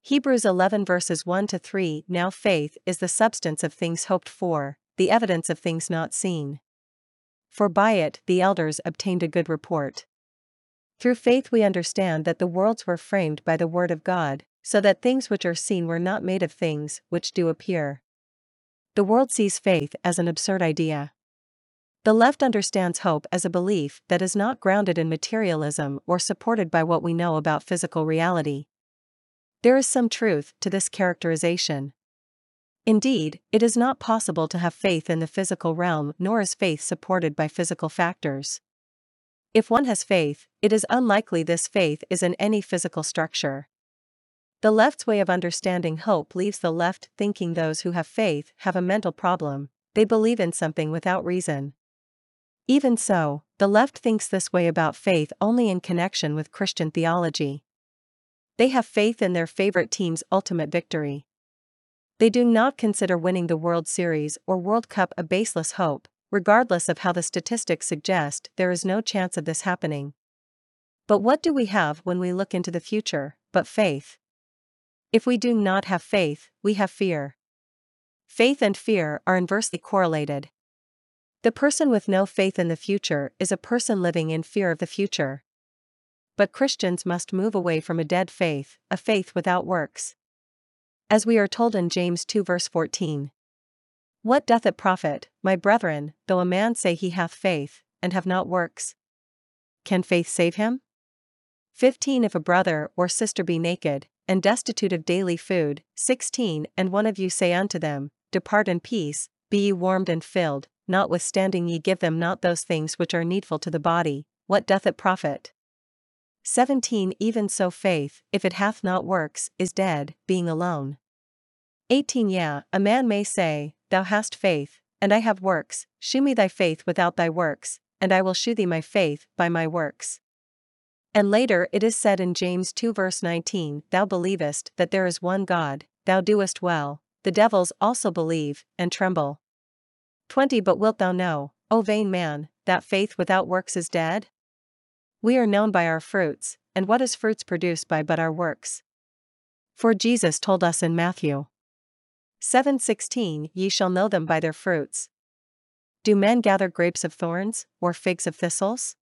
Hebrews 11 verses 1 to 3. Now faith is the substance of things hoped for, the evidence of things not seen. For by it the elders obtained a good report. Through faith we understand that the worlds were framed by the word of God, so that things which are seen were not made of things which do appear. The world sees faith as an absurd idea. The left understands hope as a belief that is not grounded in materialism or supported by what we know about physical reality. There is some truth to this characterization. Indeed, it is not possible to have faith in the physical realm, nor is faith supported by physical factors. If one has faith, it is unlikely this faith is in any physical structure. The left's way of understanding hope leaves the left thinking those who have faith have a mental problem, they believe in something without reason. Even so, the left thinks this way about faith only in connection with Christian theology. They have faith in their favorite team's ultimate victory. They do not consider winning the World Series or World Cup a baseless hope, regardless of how the statistics suggest there is no chance of this happening. But what do we have when we look into the future, but faith? If we do not have faith, we have fear. Faith and fear are inversely correlated. The person with no faith in the future is a person living in fear of the future. But Christians must move away from a dead faith, a faith without works. As we are told in James 2 verse 14. What doth it profit, my brethren, though a man say he hath faith, and have not works? Can faith save him? 15 If a brother or sister be naked, and destitute of daily food, 16 And one of you say unto them, Depart in peace, be ye warmed and filled, notwithstanding ye give them not those things which are needful to the body, what doth it profit? 17 Even so faith, if it hath not works, is dead, being alone. 18 Yea, a man may say, Thou hast faith, and I have works, shew me thy faith without thy works, and I will shew thee my faith by my works. And later it is said in James 2 verse 19, Thou believest that there is one God, thou doest well, the devils also believe, and tremble. 20 But wilt thou know, O vain man, that faith without works is dead? We are known by our fruits, and what is fruits produced by but our works? For Jesus told us in Matthew 7:16, Ye shall know them by their fruits. Do men gather grapes of thorns, or figs of thistles?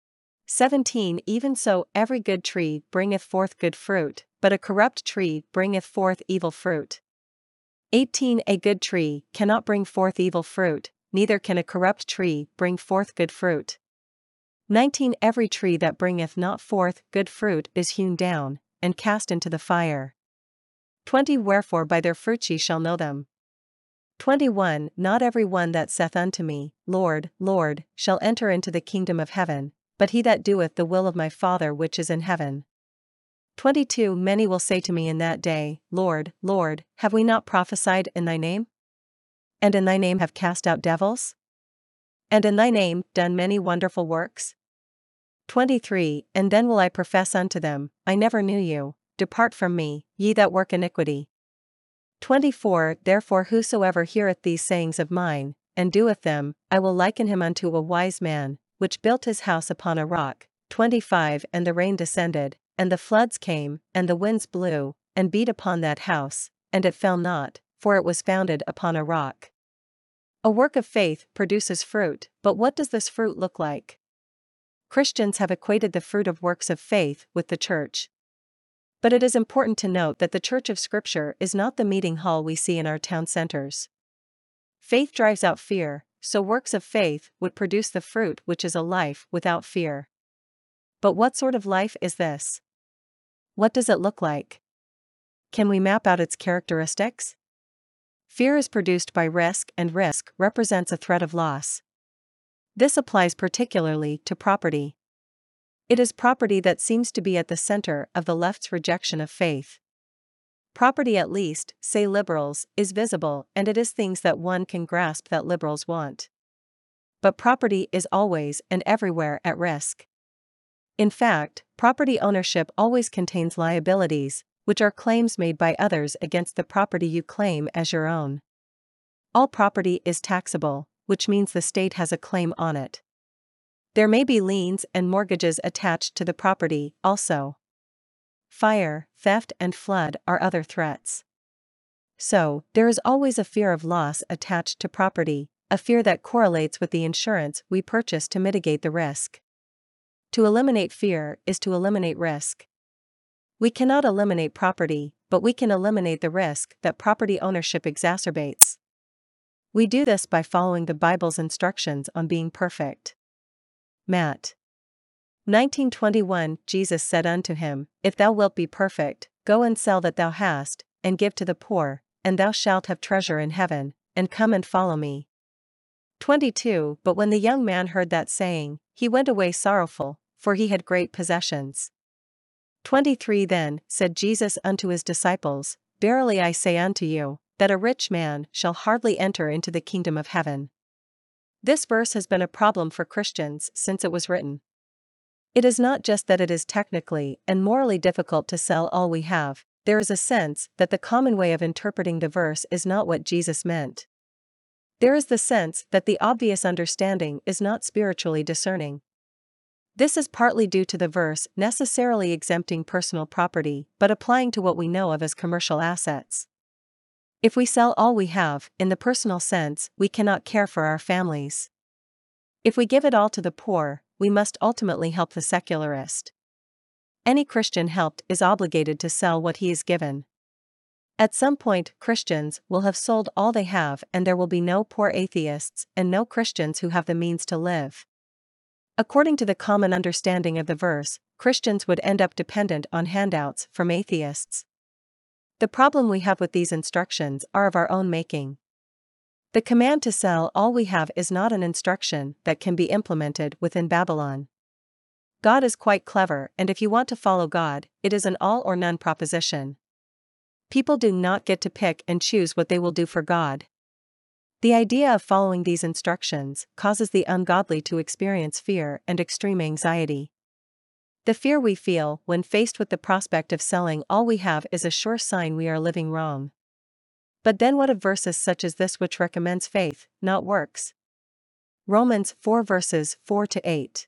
17 Even so every good tree bringeth forth good fruit, but a corrupt tree bringeth forth evil fruit. 18 A good tree cannot bring forth evil fruit, neither can a corrupt tree bring forth good fruit. 19 Every tree that bringeth not forth good fruit is hewn down, and cast into the fire. 20 Wherefore by their fruits ye shall know them. 21 Not every one that saith unto me, Lord, Lord, shall enter into the kingdom of heaven, but he that doeth the will of my Father which is in heaven. 22 Many will say to me in that day, Lord, Lord, have we not prophesied in thy name? And in thy name have cast out devils? And in thy name done many wonderful works? 23 And then will I profess unto them, I never knew you, depart from me, ye that work iniquity. 24 Therefore whosoever heareth these sayings of mine, and doeth them, I will liken him unto a wise man, which built his house upon a rock. 25 And the rain descended, and the floods came, and the winds blew, and beat upon that house, and it fell not, for it was founded upon a rock. A work of faith produces fruit, but what does this fruit look like? Christians have equated the fruit of works of faith with the church. But it is important to note that the church of Scripture is not the meeting hall we see in our town centers. Faith drives out fear, so works of faith would produce the fruit which is a life without fear. But what sort of life is this? What does it look like? Can we map out its characteristics? Fear is produced by risk, and risk represents a threat of loss. This applies particularly to property. It is property that seems to be at the center of the left's rejection of faith. Property, at least, say liberals, is visible, and it is things that one can grasp that liberals want. But property is always and everywhere at risk. In fact, property ownership always contains liabilities, which are claims made by others against the property you claim as your own. All property is taxable, which means the state has a claim on it. There may be liens and mortgages attached to the property, also. fire, theft, and flood are other threats. So, there is always a fear of loss attached to property, a fear that correlates with the insurance we purchase to mitigate the risk. To eliminate fear is to eliminate risk. We cannot eliminate property, but we can eliminate the risk that property ownership exacerbates. We do this by following the Bible's instructions on being perfect. Matt. 19:21 Jesus said unto him, If thou wilt be perfect, go and sell that thou hast, and give to the poor, and thou shalt have treasure in heaven, and come and follow me. 22 But when the young man heard that saying, he went away sorrowful, for he had great possessions. 23 Then said Jesus unto his disciples, Verily I say unto you, that a rich man shall hardly enter into the kingdom of heaven. This verse has been a problem for Christians since it was written. It is not just that it is technically and morally difficult to sell all we have, there is a sense that the common way of interpreting the verse is not what Jesus meant. There is the sense that the obvious understanding is not spiritually discerning. This is partly due to the verse necessarily exempting personal property but applying to what we know of as commercial assets. If we sell all we have, in the personal sense, we cannot care for our families. If we give it all to the poor, we must ultimately help the secularist. Any Christian helped is obligated to sell what he is given. At some point, Christians will have sold all they have, and there will be no poor atheists and no Christians who have the means to live. According to the common understanding of the verse, Christians would end up dependent on handouts from atheists. The problem we have with these instructions are of our own making. The command to sell all we have is not an instruction that can be implemented within Babylon. God is quite clever, and if you want to follow God, it is an all or none proposition. People do not get to pick and choose what they will do for God. The idea of following these instructions causes the ungodly to experience fear and extreme anxiety. The fear we feel when faced with the prospect of selling all we have is a sure sign we are living wrong. But then what of verses such as this which recommends faith, not works? Romans 4 verses 4-8.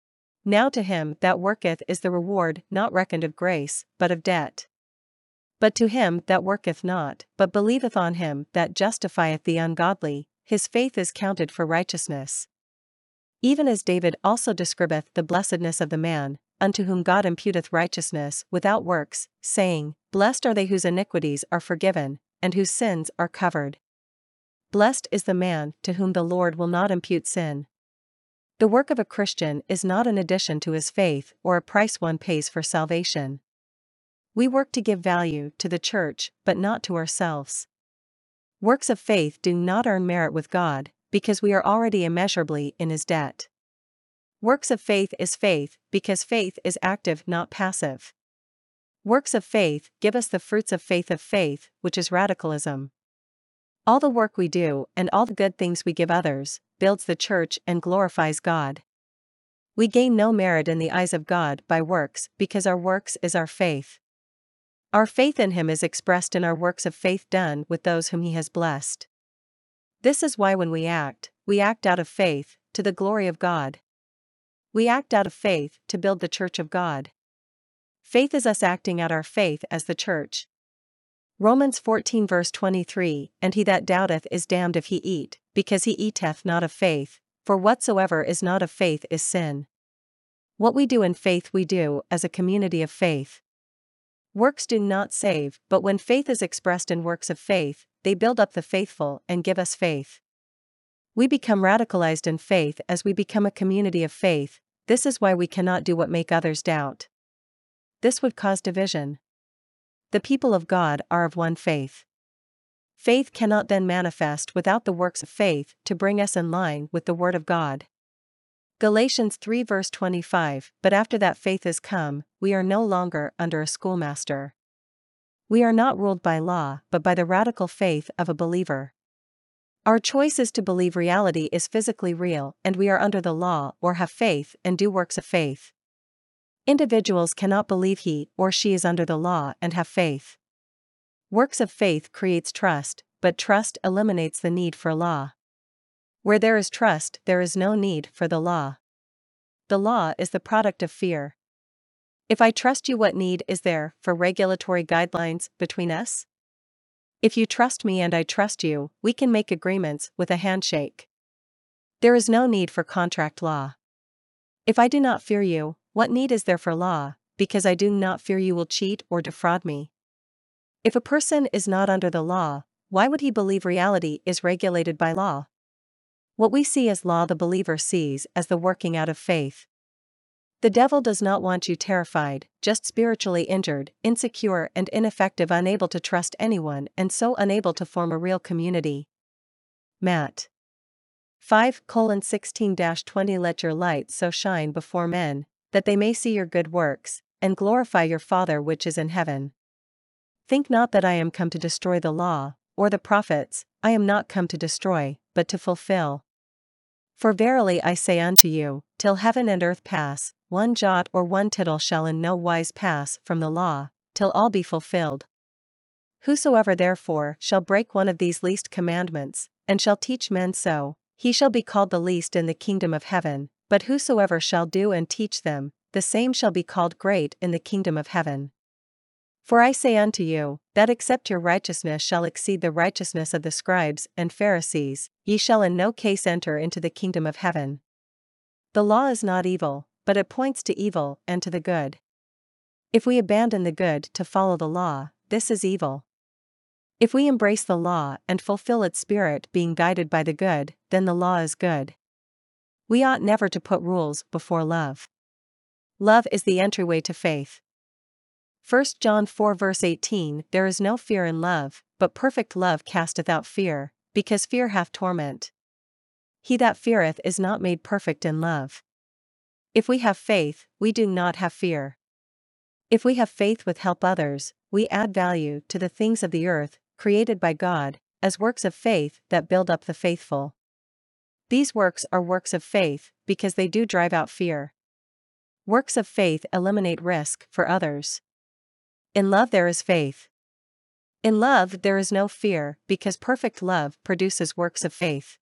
Now to him that worketh is the reward not reckoned of grace, but of debt. But to him that worketh not, but believeth on him that justifieth the ungodly, his faith is counted for righteousness. Even as David also describeth the blessedness of the man, unto whom God imputeth righteousness without works, saying, Blessed are they whose iniquities are forgiven, and whose sins are covered. Blessed is the man to whom the Lord will not impute sin. The work of a Christian is not an addition to his faith or a price one pays for salvation. We work to give value to the church, but not to ourselves. Works of faith do not earn merit with God, because we are already immeasurably in his debt. Works of faith is faith, because faith is active, not passive. Works of faith give us the fruits of faith, which is radicalism. All the work we do and all the good things we give others builds the church and glorifies God. We gain no merit in the eyes of God by works because our works is our faith. Our faith in Him is expressed in our works of faith done with those whom He has blessed. This is why when we act out of faith, to the glory of God. We act out of faith to build the church of God. Faith is us acting out our faith as the church. Romans 14 verse 23, And he that doubteth is damned if he eat, because he eateth not of faith, for whatsoever is not of faith is sin. What we do in faith we do as a community of faith. Works do not save, but when faith is expressed in works of faith, they build up the faithful and give us faith. We become radicalized in faith as we become a community of faith. This is why we cannot do what make others doubt. This would cause division. The people of God are of one faith. Faith cannot then manifest without the works of faith to bring us in line with the Word of God. Galatians 3 verse 25, But after that faith is come, we are no longer under a schoolmaster. We are not ruled by law, but by the radical faith of a believer. Our choice is to believe reality is physically real and we are under the law, or have faith and do works of faith. Individuals cannot believe he or she is under the law and have faith. Works of faith creates trust, but trust eliminates the need for law. Where there is trust, there is no need for the law. The law is the product of fear. If I trust you, what need is there for regulatory guidelines between us? If you trust me and I trust you, we can make agreements with a handshake. There is no need for contract law. If I do not fear you, what need is there for law, because I do not fear you will cheat or defraud me? If a person is not under the law, why would he believe reality is regulated by law? What we see as law the believer sees as the working out of faith. The devil does not want you terrified, just spiritually injured, insecure and ineffective, unable to trust anyone and so unable to form a real community. Matt. 5:16-20 Let your light so shine before men, that they may see your good works, and glorify your Father which is in heaven. Think not that I am come to destroy the law, or the prophets. I am not come to destroy, but to fulfill. For verily I say unto you, till heaven and earth pass, one jot or one tittle shall in no wise pass from the law, till all be fulfilled. Whosoever therefore shall break one of these least commandments, and shall teach men so, he shall be called the least in the kingdom of heaven, but whosoever shall do and teach them, the same shall be called great in the kingdom of heaven. For I say unto you, that except your righteousness shall exceed the righteousness of the scribes and Pharisees, ye shall in no case enter into the kingdom of heaven. The law is not evil, but it points to evil and to the good. If we abandon the good to follow the law, this is evil. If we embrace the law and fulfill its spirit being guided by the good, then the law is good. We ought never to put rules before love. Love is the entryway to faith. 1 John 4:18 There is no fear in love, but perfect love casteth out fear, because fear hath torment. He that feareth is not made perfect in love. If we have faith, we do not have fear. If we have faith with help others, we add value to the things of the earth, created by God, as works of faith that build up the faithful. These works are works of faith, because they do drive out fear. Works of faith eliminate risk for others. In love there is faith. In love there is no fear, because perfect love produces works of faith.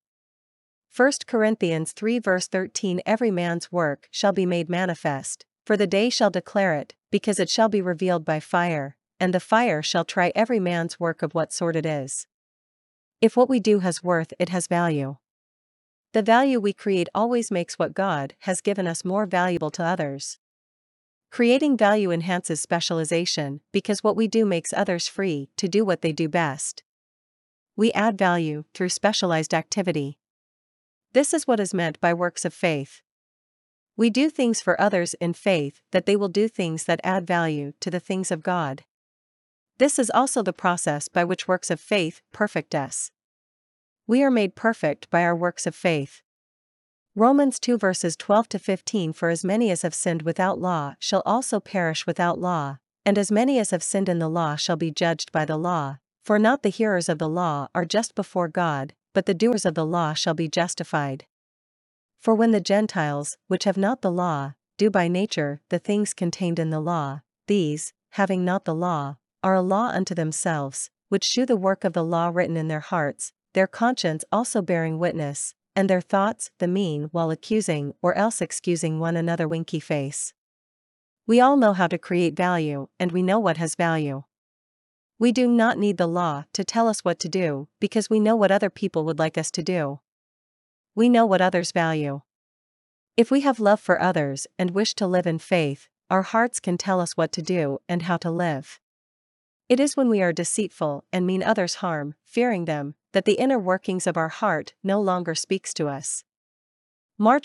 1 Corinthians 3:13 Every man's work shall be made manifest, for the day shall declare it, because it shall be revealed by fire, and the fire shall try every man's work of what sort it is. If what we do has worth, it has value. The value we create always makes what God has given us more valuable to others. Creating value enhances specialization, because what we do makes others free to do what they do best. We add value through specialized activity. This is what is meant by works of faith. We do things for others in faith that they will do things that add value to the things of God. This is also the process by which works of faith perfect us. We are made perfect by our works of faith. Romans 2:12-15 For as many as have sinned without law shall also perish without law, and as many as have sinned in the law shall be judged by the law, for not the hearers of the law are just before God, but the doers of the law shall be justified. For when the Gentiles, which have not the law, do by nature the things contained in the law, these, having not the law, are a law unto themselves, which shew the work of the law written in their hearts, their conscience also bearing witness, and their thoughts the mean while accusing or else excusing one another winky face. We all know how to create value, and we know what has value. We do not need the law to tell us what to do, because we know what other people would like us to do. We know what others value. If we have love for others and wish to live in faith, our hearts can tell us what to do and how to live. It is when we are deceitful and mean others harm, fearing them, that the inner workings of our heart no longer speaks to us. Mark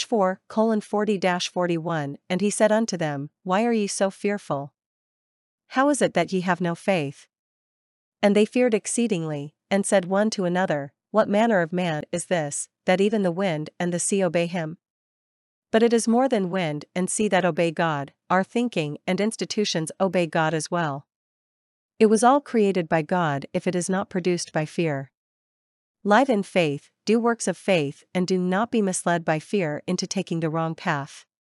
4:40-41 And he said unto them, Why are ye so fearful? How is it that ye have no faith? And they feared exceedingly, and said one to another, What manner of man is this, that even the wind and the sea obey him? But it is more than wind and sea that obey God, our thinking and institutions obey God as well. It was all created by God if it is not produced by fear. Live in faith, do works of faith, and do not be misled by fear into taking the wrong path.